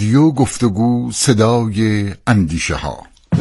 رادیو گفتگو صدای اندیشه ها.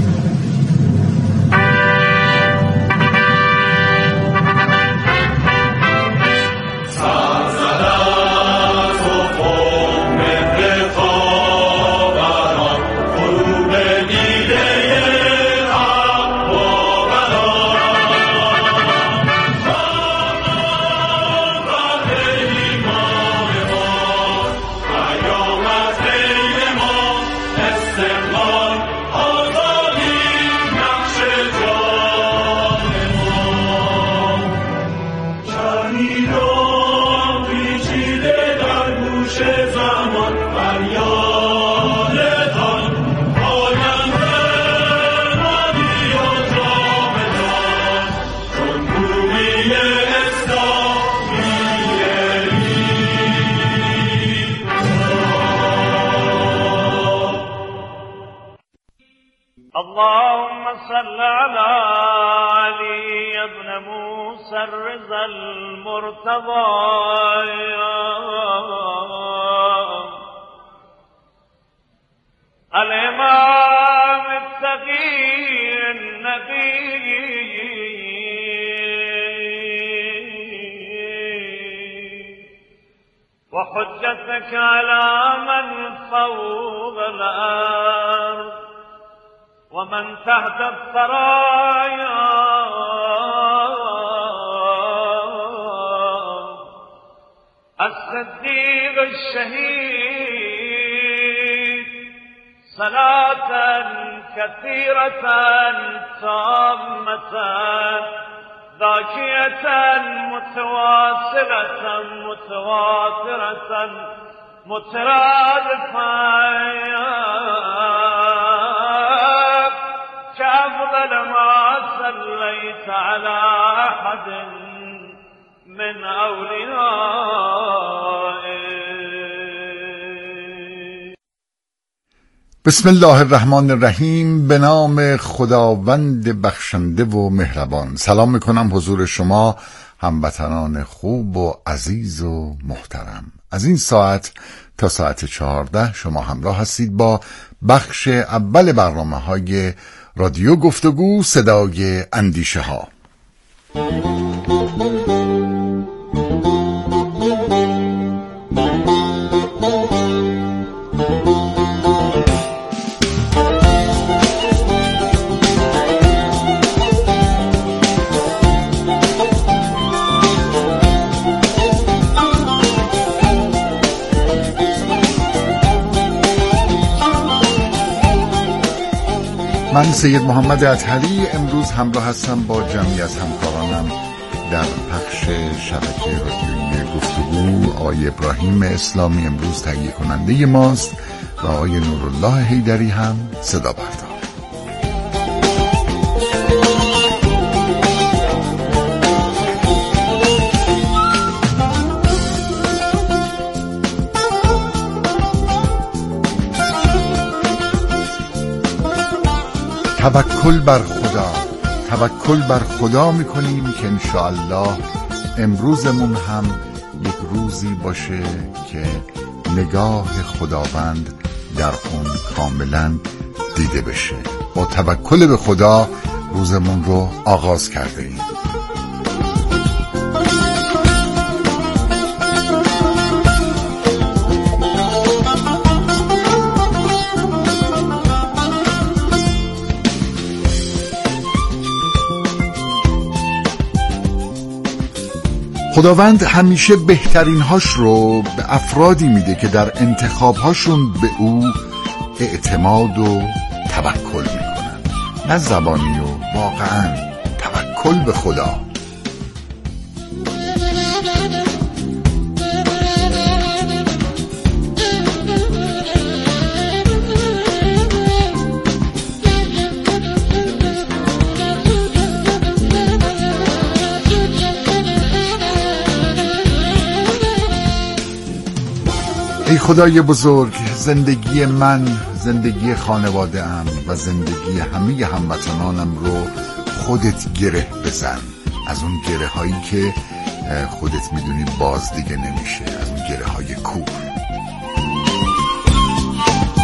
اللهم صل على علي بن موسى الرضا المرتضى الإمام التقي النبي وحجتك على من فوق الأرض ومن تحت الثرايا الصديق الشهيد صلاة كثيرة تامة ذاكية متواصلة متواترة مترادفة كأفضل ما صليت على أحد من أوليائك. بسم الله الرحمن الرحیم. به نام خداوند بخشنده و مهربان. سلام میکنم حضور شما هموطنان خوب و عزیز و محترم. از این ساعت تا ساعت 14 شما همراه هستید با بخش اول برنامه‌های رادیو گفتگو صدای اندیشه ها. من سید محمد اطهری امروز همراه هستم با جمعی از همکارانم در پخش شبکه رادیویی گفتگو. آقای ابراهیم اسلامی امروز تهیه کننده ماست و آقای نورالله حیدری هم صدا بردار. توکل بر خدا میکنیم که انشاءالله امروزمون هم یک روزی باشه که نگاه خداوند در اون کاملا دیده بشه. با توکل به خدا روزمون رو آغاز کرده ایم. خداوند همیشه بهترین هاش رو به افرادی میده که در انتخاب هاشون به او اعتماد و توکل میکنن، نه زبانی و واقعا توکل به خدا. ای خدای بزرگ، زندگی من، زندگی خانواده ام و زندگی همه هموطنانم رو خودت گره بزن. از اون گره هایی که خودت میدونی باز دیگه نمیشه، از اون گره های کور.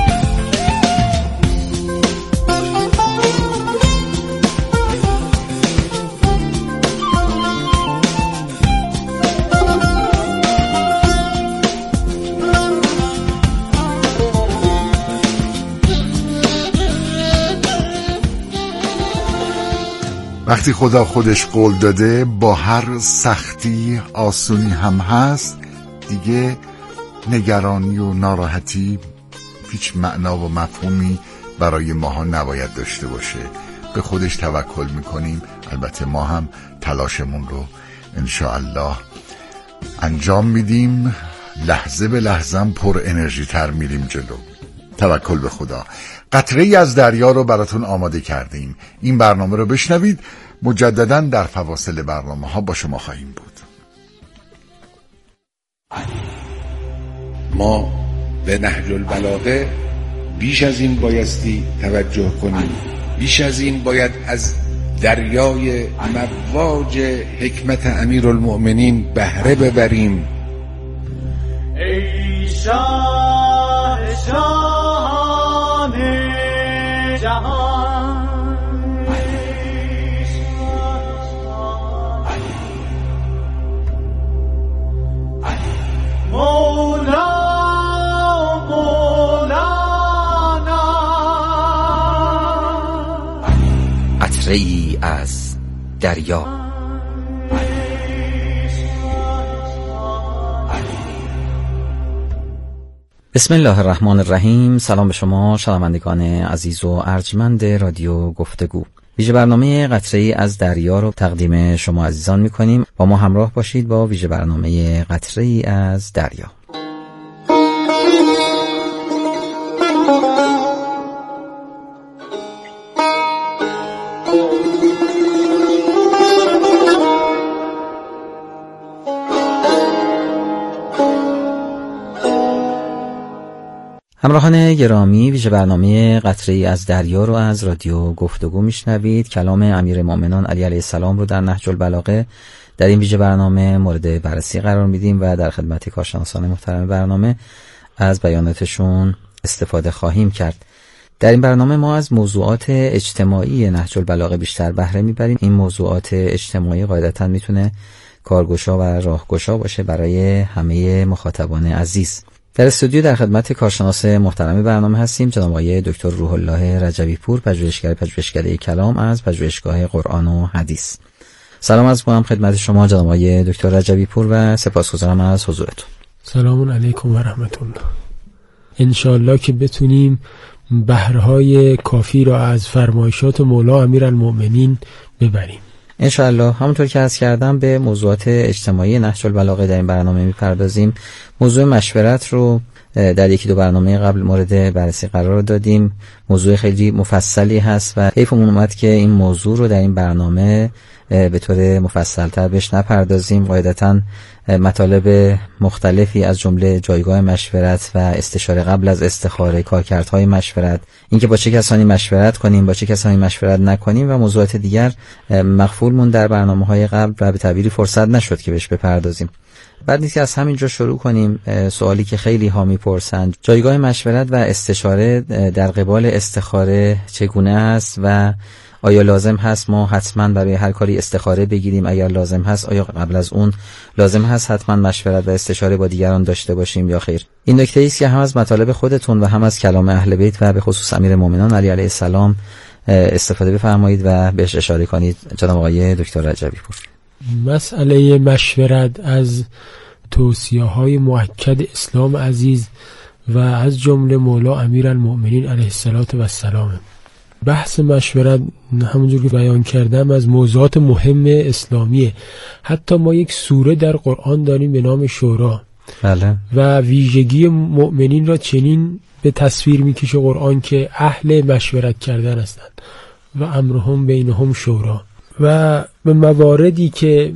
وقتی خدا خودش قول داده با هر سختی آسونی هم هست، دیگه نگرانی و ناراحتی هیچ معنا و مفهومی برای ماها نباید داشته باشه. به خودش توکل میکنیم. البته ما هم تلاشمون رو انشاءالله انجام میدیم، لحظه به لحظه پر انرژی تر میریم جلو. توکل به خدا. قطره ای از دریا رو براتون آماده کردیم. این برنامه رو بشنوید. مجددا در فواصل برنامه ها با شما خواهیم بود. ما به نهج البلاغه بیش از این بایستی توجه کنیم. بیش از این باید از دریای مواج حکمت امیرالمؤمنین بهره ببریم. ای شاه شاهان جهان، مولا مولانا، قطره‌ای از دریا. بسم الله الرحمن الرحیم. سلام به شما شنوندگان عزیز و ارجمند رادیو گفتگو. ویژه برنامه قطره‌ای از دریا رو تقدیم شما عزیزان می‌کنیم. با ما همراه باشید با ویژه برنامه قطره‌ای از دریا. همراهان گرامی، ویژه برنامه قطره‌ای از دریا رو از رادیو گفتگو میشنوید. کلام امیرالمؤمنین علی علیه السلام رو در نهج البلاغه در این ویژه برنامه مورد بررسی قرار میدیم و در خدمت کارشناسان محترم برنامه از بیاناتشون استفاده خواهیم کرد. در این برنامه ما از موضوعات اجتماعی نهج البلاغه بیشتر بهره میبریم. این موضوعات اجتماعی قاعدتاً میتونه کارگشا و راهگشا باشه برای همه مخاطبان عزیز. در استودیو در خدمت کارشناس محترم برنامه هستیم، جناب آقای دکتر روح الله رجوی پور، پژوهشگر کلام از پژوهشگاه قرآن و حدیث. سلام عرض می‌کنم خدمت شما جناب آقای دکتر رجوی پور و سپاسگزارم از حضورتون. سلام علیکم و رحمت الله. انشاءالله که بتونیم بهرهای کافی را از فرمایشات مولا امیرالمؤمنین ببریم. انشاءالله. همونطور که عرض کردم به موضوعات اجتماعی نهج البلاغه در این برنامه میپردازیم. موضوع مشورت رو در یکی دو برنامه قبل مورد بررسی قرار دادیم. موضوع خیلی مفصلی هست و حیفمون اومد که این موضوع رو در این برنامه به طور مفصل‌تر بهش نپردازیم. قاعدتاً مطالب مختلفی از جمله جایگاه مشورت و استشاره قبل از استخاره، کارکردهای مشورت، اینکه با چه کسانی مشورت کنیم، با چه کسانی مشورت نکنیم و موضوعات دیگر مغفول مون در برنامه‌های قبل و به تعبیری فرصت نشد که بهش بپردازیم. بعد نیست که از همینجا شروع کنیم. سوالی که خیلی ها میپرسند، جایگاه مشورت و استشاره در قبال استخاره چگونه است و آیا لازم هست ما حتما برای هر کاری استخاره بگیریم؟ اگر لازم هست آیا قبل از اون لازم هست حتما مشورت و استشاره با دیگران داشته باشیم یا خیر؟ این نکته است که هم از مطالب خودتون و هم از کلام اهل بیت و به خصوص امیرالمؤمنین علی علیه السلام استفاده بفرمایید و بهش اشاره کنید جناب آقای دکتر رجوی پور. مسئله مشورت از توصیه‌های مؤکد اسلام عزیز و از جمله مولا امیرالمؤمنین علیه السلام. بحث مشورت همونجور که بیان کردم از موضوعات مهم اسلامیه. حتی ما یک سوره در قرآن داریم به نام شورا. بله. و ویژگی مؤمنین را چنین به تصویر میکشه قرآن که اهل مشورت کردن هستند و امرهم بینهم شورا. و به مواردی که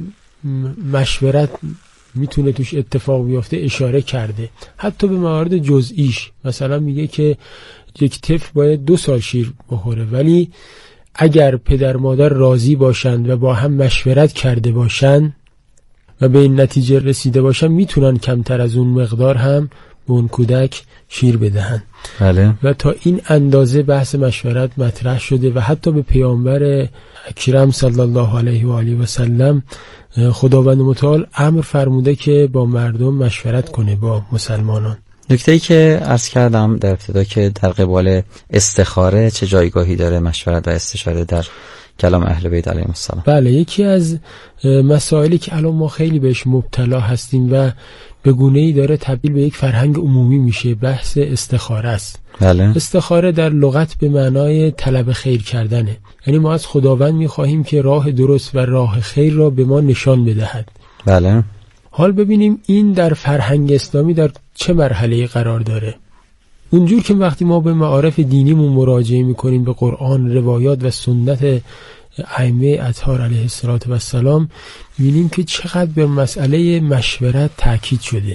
مشورت میتونه توش اتفاق بیفته اشاره کرده، حتی به موارد جزئیش. مثلا میگه که یک طفل باید 2 سال شیر بخوره، ولی اگر پدر مادر راضی باشند و با هم مشورت کرده باشند و به این نتیجه رسیده باشند میتونن کمتر از اون مقدار هم به اون کودک شیر بدهند. بله. و تا این اندازه بحث مشورت مطرح شده و حتی به پیامبر اکرم صلی الله علیه و آله و سلم خداوند متعال امر فرموده که با مردم مشورت کنه، با مسلمانان. نکته‌ای که عرض کردم در ابتدا که در قبال استخاره چه جایگاهی داره مشورت و استشاره در کلام اهل بیت علیهم السلام. بله، یکی از مسائلی که الان ما خیلی بهش مبتلا هستیم و به گونه‌ای داره تبدیل به یک فرهنگ عمومی میشه، بحث استخاره است. بله. استخاره در لغت به معنای طلب خیر کردنه، یعنی ما از خداوند میخواهیم که راه درست و راه خیر را به ما نشان بدهد. بله. حال ببینیم این در فرهنگ اسلامی در چه مرحله قرار داره. اونجور که وقتی ما به معارف دینیمون مراجعه میکنیم، به قرآن، روایات و سنت ائمه اطهار علیه السلام، میبینیم که چقدر به مسئله مشورت تاکید شده.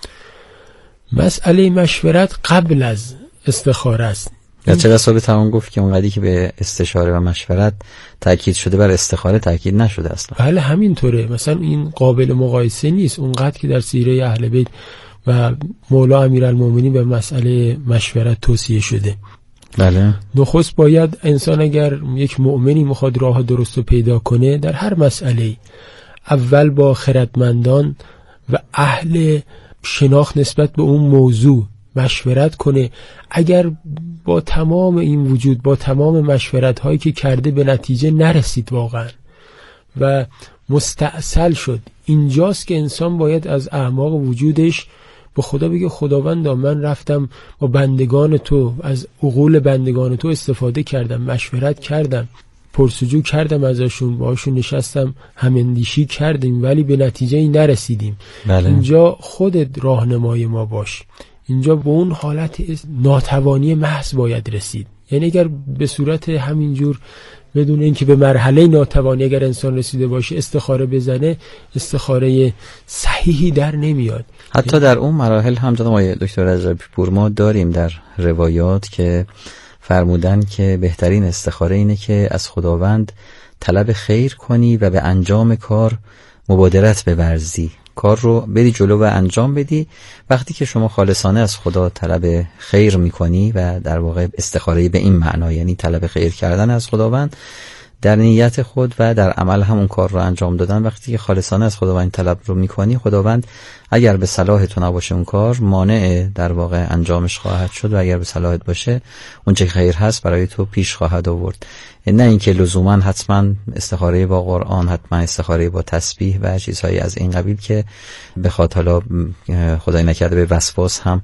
مسئله مشورت قبل از استخاره است. یا چقدر صاحب تمام گفت که اونقدری که به استشاره و مشورت تاکید شده بر استخاره تاکید نشده اصلا. بله همینطوره، مثلا این قابل مقایسه نیست اونقدر که در سیره اهل بیت و مولا امیرالمومنین به مسئله مشورت توصیه شده. بله. نخست باید انسان اگر یک مؤمنی میخواد راه درست رو پیدا کنه در هر مسئله، اول با خردمندان و اهل شناخت نسبت به اون موضوع مشورت کنه. اگر با تمام این وجود، با تمام مشورت هایی که کرده به نتیجه نرسید واقعا و مستعسل شد، اینجاست که انسان باید از اعماق وجودش به خدا بگه خداوندا من رفتم با بندگان تو، از عقول بندگان تو استفاده کردم، مشورت کردم، پرسجو کردم ازشون، باهاشون نشستم، هماندیشی کردیم ولی به نتیجه نرسیدیم. بله. اینجا خودت راهنمای ما باش. اینجا به اون حالت ناتوانی محض باید رسید. یعنی اگر به صورت همینجور بدون اینکه به مرحله ناتوانی اگر انسان رسیده باشه استخاره بزنه، استخاره صحیحی در نمیاد. حتی در اون مراحل هم جناب آقای دکتر رجبی پور ما داریم در روایات که فرمودن که بهترین استخاره اینه که از خداوند طلب خیر کنی و به انجام کار مبادرت بورزی، کار رو بری جلو و انجام بدی. وقتی که شما خالصانه از خدا طلب خیر میکنی و در واقع استخاره به این معنا، یعنی طلب خیر کردن از خداوند در نیت خود و در عمل همون کار رو انجام دادن، وقتی که خالصانه از خداوند طلب رو میکنی، خداوند اگر به صلاح تو نباشه اون کار مانع در واقع انجامش خواهد شد و اگر به صلاحت باشه اون چه خیر هست برای تو پیش خواهد آورد. نه اینکه لزوما حتما استخاره با قرآن، حتما استخاره با تسبیح و چیزهایی از این قبیل که بخواد حالا خدای نکرده به وسواس هم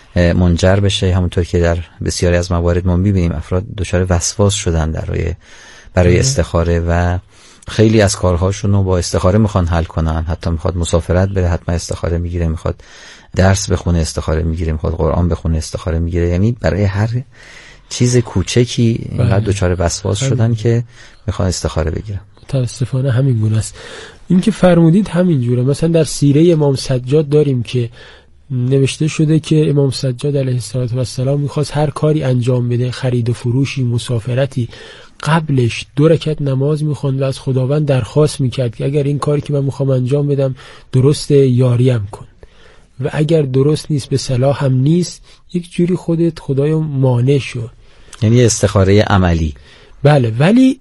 منجر بشه. همونطور که در بسیاری از موارد ما می‌بینیم افراد دچار وسواس شدن برای استخاره و خیلی از کارهاشون رو با استخاره میخوان حل کنن. حتی میخواد مسافرت بره حتما استخاره میگیره، میخواد درس بخونه استخاره میگیره، میخواد قرآن بخونه استخاره میگیره. یعنی برای هر چیز کوچکی اینقدر دچار وسواس شدن که میخوان استخاره بگیرن. متاسفانه همین گونه است. این که فرمودید همین جوره. مثلا در سیره امام سجاد داریم که نوشته شده که امام سجاد علیه السلام میخواست هر کاری انجام بده، خرید و فروشی، مسافرتی، قبلش 2 رکعت نماز میخوند و از خداوند درخواست میکرد که اگر این کاری که من میخوام انجام بدم درست، یاریم کن، و اگر درست نیست، به صلاح هم نیست، یک جوری خودت خدایا مانع شو. یعنی استخاره عملی. بله. ولی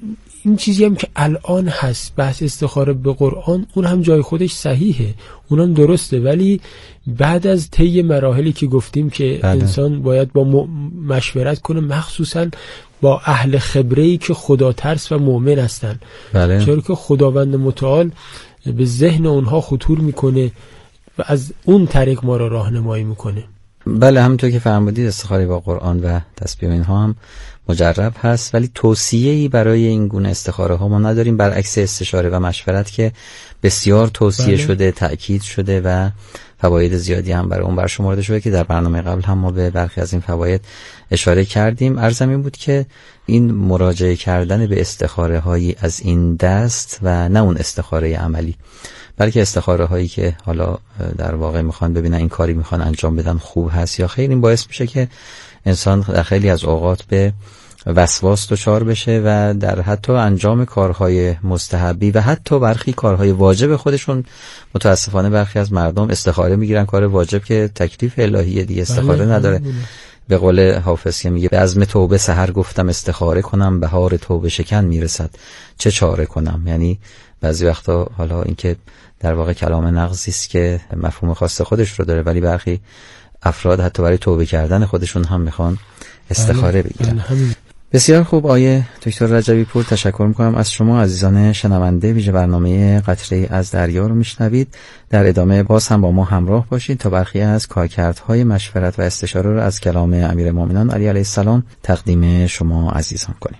این چیزی هم که الان هست، بحث استخاره به قرآن، اون هم جای خودش صحیحه، اونم درسته، ولی بعد از طی مراحلی که گفتیم که انسان باید با مشورت کنه، مخصوصا با اهل خبره‌ای که خدا ترس و مؤمن هستن. بله. چون که خداوند متعال به ذهن اونها خطور میکنه و از اون طریق ما را راهنمایی میکنه. بله، همونطور که فرمودید استخاره با قرآن و تسبیح اینها هم مجرب هست، ولی توصیه‌ای برای این گونه استخاره ها ما نداریم، برعکس استشاره و مشورت که بسیار توصیه شده، تأکید شده و فواید زیادی هم برای اون برشمرده شده که در برنامه قبل هم ما به برخی از این فواید اشاره کردیم. عرضم این بود که این مراجعه کردن به استخاره هایی از این دست و نه اون استخاره عملی، بلکه استخاره هایی که حالا در واقع میخوان ببینن این کاری میخوان انجام بدن خوب هست یا خیر، این باعث میشه که انسان در خیلی از اوقات به وسواس دچار بشه و در حتی انجام کارهای مستحبی و حتی برخی کارهای واجب خودشون، متاسفانه برخی از مردم استخاره میگیرن کار واجب که تکلیف الهیه دیگه، استخاره نداره. به قول حافظ که میگه به عزم توبه سحر گفتم استخاره کنم، بهار توبه شکن میرسد چه چاره کنم. یعنی بعضی وقتا حالا اینکه در واقع کلام نغزی است که مفهوم خاص خودش رو داره، ولی برخی افراد حتی برای توبه کردن خودشون هم میخوان استخاره بگیرن. بسیار خوب آیه دکتر رجبی پور، تشکر میکنم از شما عزیزان شنونده. ویژه برنامه قطره‌ای از دریا رو میشنوید. در ادامه باز هم با ما همراه باشید تا برخی از کارکردهای مشورت و استشاره رو از کلام امیرالمومنین علی علیه السلام تقدیم شما عزیزان کنیم.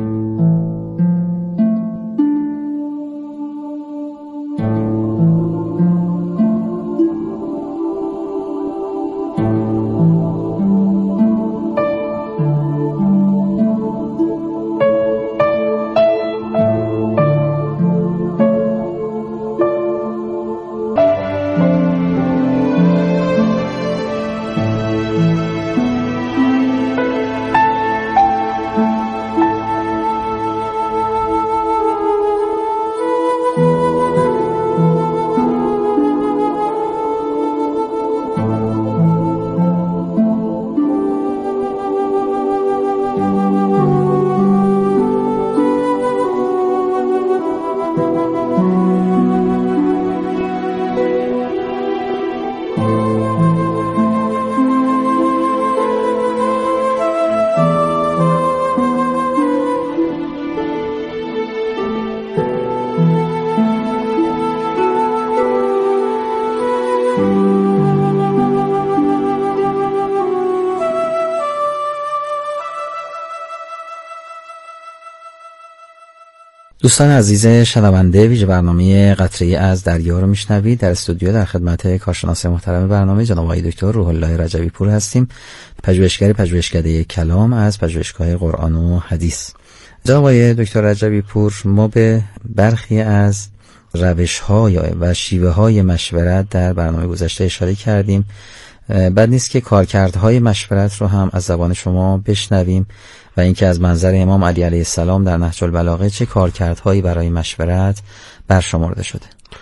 دوستان عزیز شنونده، ویژه برنامه قطره‌ای از دریا رو میشنوید. در استودیو در خدمت کارشناس محترم برنامه جناب آقای دکتر روح الله رجبی پور هستیم، پژوهشکده کلام از پژوهشگاه قرآن و حدیث. جناب آقای دکتر رجبی پور، ما به برخی از روش‌های و شیوه‌های مشورت در برنامه گذشته اشاره کردیم. بد نیست که کارکردهای مشورت رو هم از زبان شما بشنویم و اینکه از منظر امام علی علیه السلام در نهج البلاغه چه کارکردهایی برای مشورت برشمرده شده.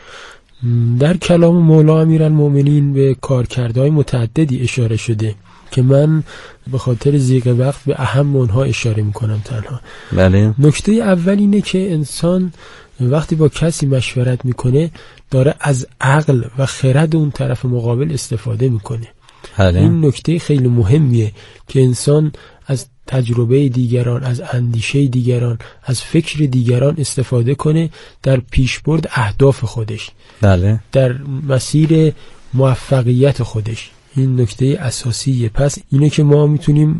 در کلام مولا امیرالمومنین به کارکردهای متعددی اشاره شده که من به خاطر ضیق وقت به اهم اونها اشاره میکنم تنها. بله. نکته اول اینه که انسان وقتی با کسی مشورت میکنه داره از عقل و خرد اون طرف مقابل استفاده میکنه. بله. این نکته خیلی مهمیه که انسان از تجربه دیگران، از اندیشه دیگران، از فکر دیگران استفاده کنه در پیشبرد اهداف خودش. بله. در مسیر موفقیت خودش. این نکته اساسیه. پس اینه که ما میتونیم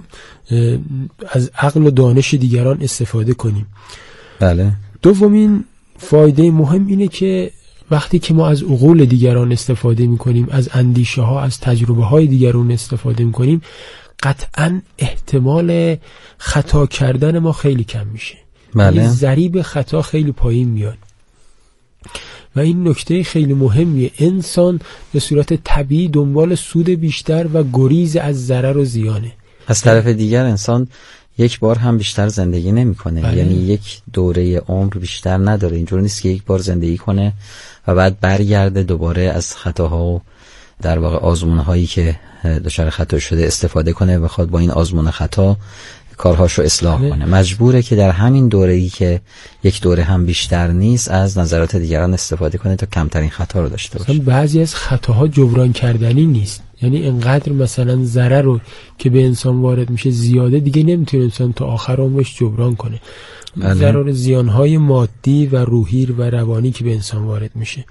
از عقل و دانش دیگران استفاده کنیم. بله. دومین فایده مهم اینه که وقتی که ما از عقول دیگران استفاده میکنیم، از اندیشه ها، از تجربه های دیگران استفاده میکنیم، قطعاً احتمال خطا کردن ما خیلی کم میشه. بله. ضریب خطا خیلی پایین میاد و این نکته خیلی مهمیه. انسان به صورت طبیعی دنبال سود بیشتر و گریز از ضرر و زیانه. از طرف دیگر انسان یک بار هم بیشتر زندگی نمیکنه. بله. یعنی یک دوره عمر بیشتر نداره. اینجور نیست که یک بار زندگی کنه و بعد برگرده دوباره از خطاها و در واقع آزمون‌هایی که دچار خطا شده استفاده کنه و بخواد با این آزمون خطا کارهاشو اصلاح کنه. مجبوره که در همین دوره‌ای که یک دوره هم بیشتر نیست از نظرات دیگران استفاده کنه تا کمترین خطا رو داشته باشه. بعضی از خطاها جبران کردنی نیست. یعنی انقدر مثلا ضرر رو که به انسان وارد میشه زیاده، دیگه نمیتونه انسان تا آخر عمرش جبران کنه. ضرر زیانهای مادی و روحی و روانی که به انسان وارد میشه.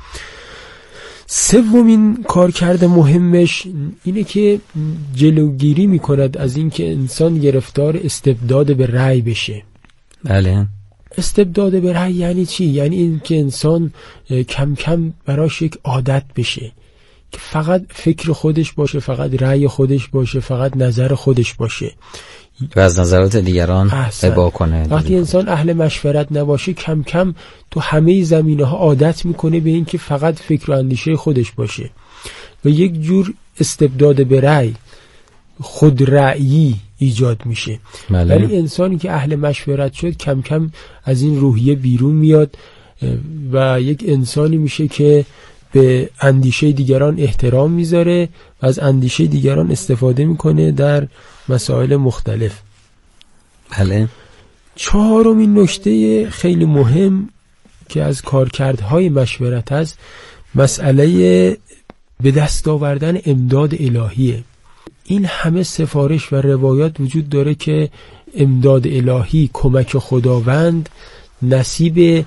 سومین کارکرد مهمش اینه که جلوگیری میکند از اینکه انسان گرفتار استبداد به رأی بشه. بله. استبداد به رأی یعنی چی؟ یعنی این که انسان کم کم براش یک عادت بشه که فقط فکر خودش باشه، فقط رأی خودش باشه، فقط نظر خودش باشه و از نظرات دیگران ابا کنه. وقتی انسان اهل مشورت نباشه کم کم تو همه زمینه ها عادت میکنه به این که فقط فکر و اندیشه خودش باشه و یک جور استبداد به رأی، خود رأیی ایجاد میشه. ولی انسانی که اهل مشورت شد کم کم از این روحیه بیرون میاد و یک انسانی میشه که به اندیشه دیگران احترام میذاره و از اندیشه دیگران استفاده میکنه در مسائل مختلف. بله. چهارمین نکته خیلی مهم که از کارکردهای مشورت هست، مسئله به دست آوردن امداد الهیه. این همه سفارش و روایات وجود داره که امداد الهی، کمک خداوند نصیب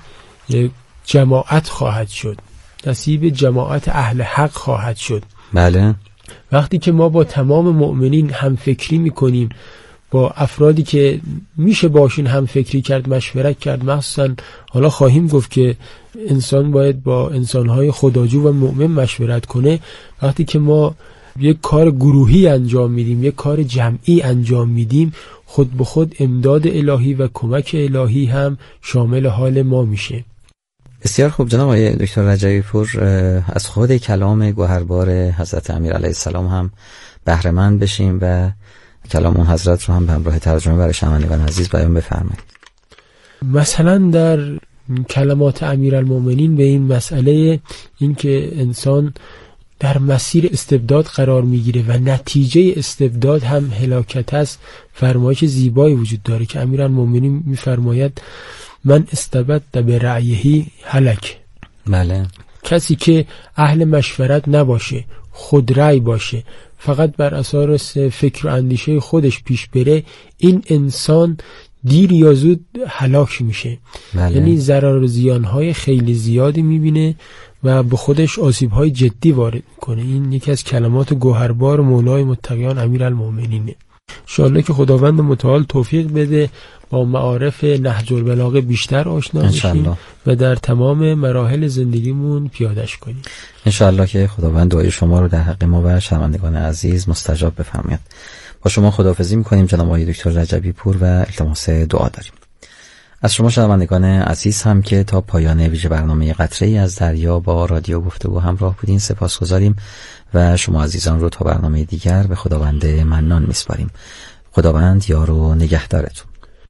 جماعت خواهد شد، نصیب جماعت اهل حق خواهد شد. بله. وقتی که ما با تمام مؤمنین هم فکری میکنیم، با افرادی که میشه باشین هم فکری کرد، مشورت کرد، مخصوصا حالا خواهیم گفت که انسان باید با انسانهای خداجو و مؤمن مشورت کنه. وقتی که ما یک کار گروهی انجام میدیم، یک کار جمعی انجام میدیم، خود به خود امداد الهی و کمک الهی هم شامل حال ما میشه. بسیار خوب جناب آقای دکتر رجبی پور، از خود کلام گوهربار حضرت امیر علیه السلام هم بهره مند بشیم و کلام اون حضرت رو هم به همراه ترجمه برای شنوندگان عزیز بیان بفرمایید. مثلا در کلمات امیرالمومنین به این مسئله، این که انسان در مسیر استبداد قرار میگیره و نتیجه استبداد هم هلاکت است، فرمایش زیبایی وجود داره که امیرالمومنین میفرماید من استبد به رأیهی هلک. بله. کسی که اهل مشورت نباشه، خود رأی باشه، فقط بر اساس فکر و اندیشه خودش پیش بره، این انسان دیر یا زود هلاک میشه. بله. یعنی ضرر و زیانهای خیلی زیادی میبینه و به خودش آسیبهای جدی وارد میکنه. این یکی از کلمات گوهربار مولای متقیان امیرالمومنینه. انشاءالله که خداوند متعال توفیق بده با معارف نهج البلاغه بیشتر آشنا بشیم و در تمام مراحل زندگیمون پیاده‌اش کنیم. انشاءالله که خداوند دعای شما رو در حق ما و شنوندگان عزیز مستجاب بفرماید. با شما خداحافظی می‌کنیم جناب آقای دکتر رجبی پور و التماس دعا داریم. از شما شنوندگان عزیز هم که تا پایان ویژه برنامه قطره‌ای از دریا با رادیو گفتگو همراه بودین سپاسگزاریم و شما عزیزان رو تا برنامه دیگر به خداوند منان می‌سپاریم. خداوند یار و نگهدارتون.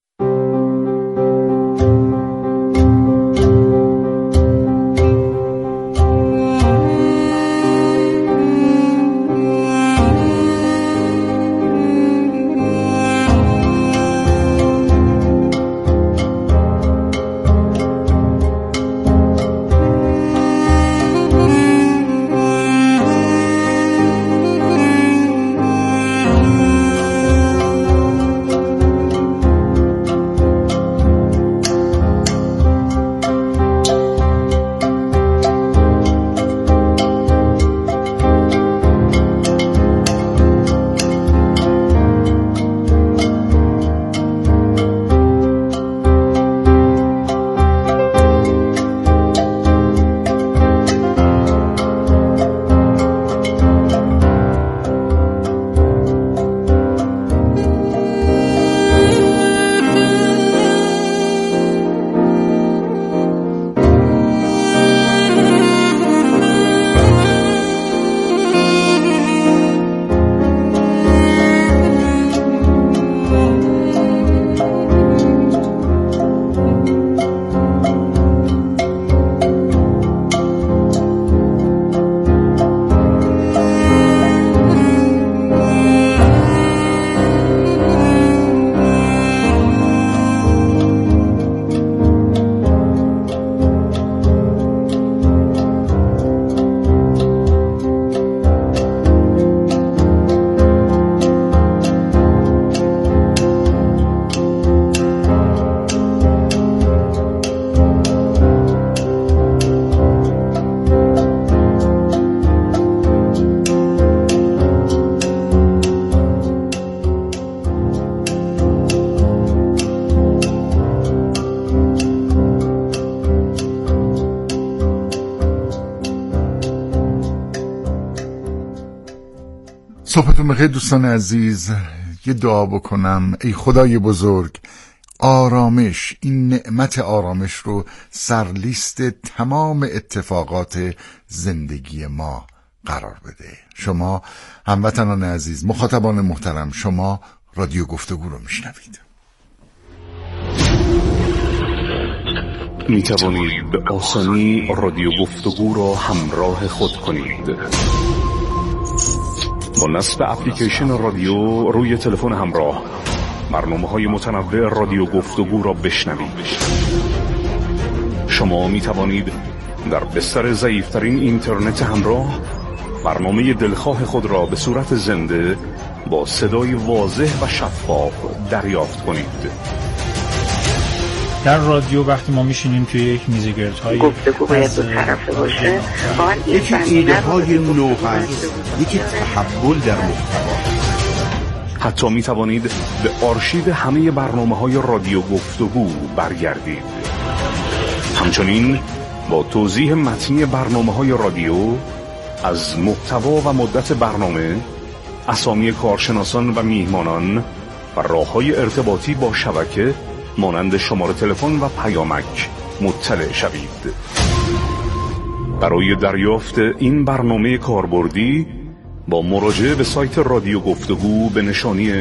صحبتون بخیر دوستان عزیز. یه دعا بکنم. ای خدای بزرگ، آرامش، این نعمت آرامش رو سرلیست تمام اتفاقات زندگی ما قرار بده. شما هموطنان عزیز، مخاطبان محترم، شما رادیو گفتگو رو میشنوید. می توانید به آسانی رادیو گفتگو را همراه خود کنید. با نصب اپلیکیشن رادیو روی تلفن همراه برنامه‌های متنوع رادیو گفتگو را بشنوید. شما می توانید در بستر ضعیف‌ترین اینترنت همراه برنامه دلخواه خود را به صورت زنده با صدای واضح و شفاف دریافت کنید. در رادیو وقتی ما میشینیم توی یک میزگردهای گفتگو باید دو طرفه باشه، یکی ایده های نو هست، یکی تحول در محتوا. حتی می توانید به آرشیو همه برنامه‌های رادیو گفتگو برگردید. همچنین با توضیح متنی برنامه‌های رادیو از محتوا و مدت برنامه، اسامی کارشناسان و میهمانان و راه‌های ارتباطی با شبکه مانند شماره تلفن و پیامک مطلع شوید. برای دریافت این برنامه کاربردی با مراجعه به سایت رادیو گفتگو به نشانی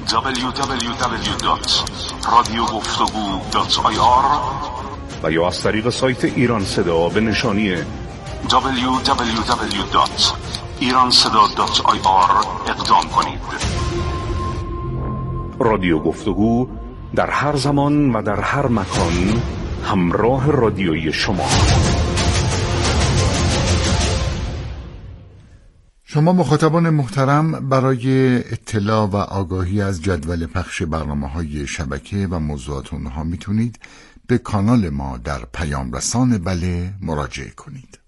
www.radiogoftagoo.ir و یا از طریق سایت ایران صدا به نشانی www.iranseda.ir اقدام کنید. رادیو گفتگو در هر زمان و در هر مکان همراه رادیویی شما. شما مخاطبان محترم برای اطلاع و آگاهی از جدول پخش برنامه‌های شبکه و موضوعات اونها میتونید به کانال ما در پیام رسان بله مراجعه کنید.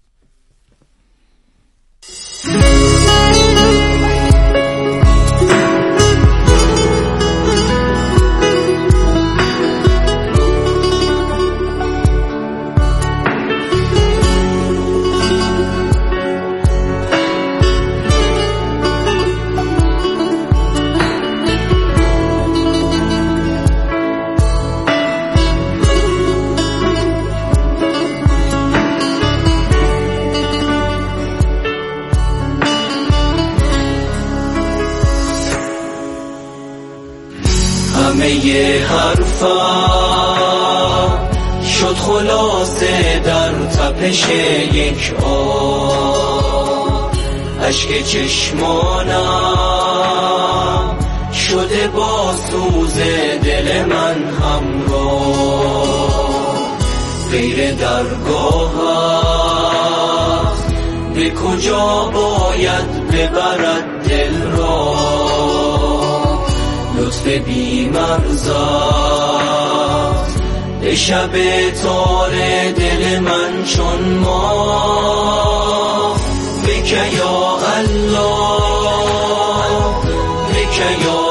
همه حرفم شد خلاصه در تپش یک آب، اشک چشمانم شده با سوز دل من همراه. غیر درگاه به کجا باید ببرد دل را؟ لطف بی مرزت به شب تار دل من چون ما. بکه یا الله، بکه یا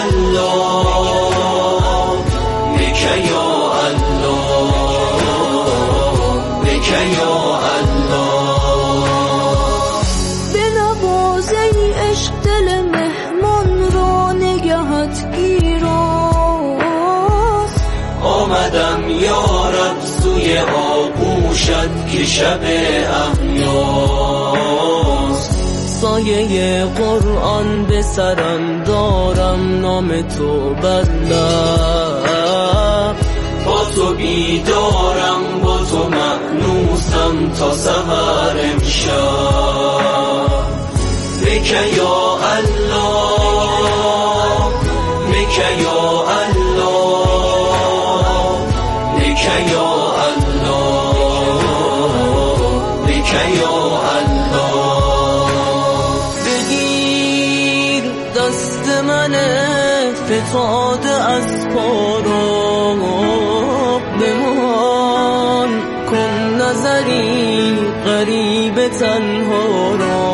الله، بکه یا الله، بکه یا الله. به نوازه ای عشق دل مهمان را نگهت گیراست. آمدم یارب سوی آغوشت که شب احیاست. سایه قرآن به سرم دارم، نام تو بر لب. با تو بیدارم، با تو مأنوسم تا سحر امشب. بکه یا الله، بکه یا الله، بکه یا الله، بکه یا الله. بگیر دست من فتاده از پارا، بمان کن نظری غریب تنها را.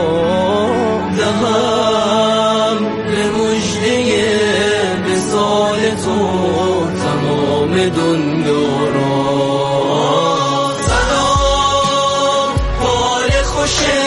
دهم به مژده وصال تو تمام دنیا را. سلام حال خوشه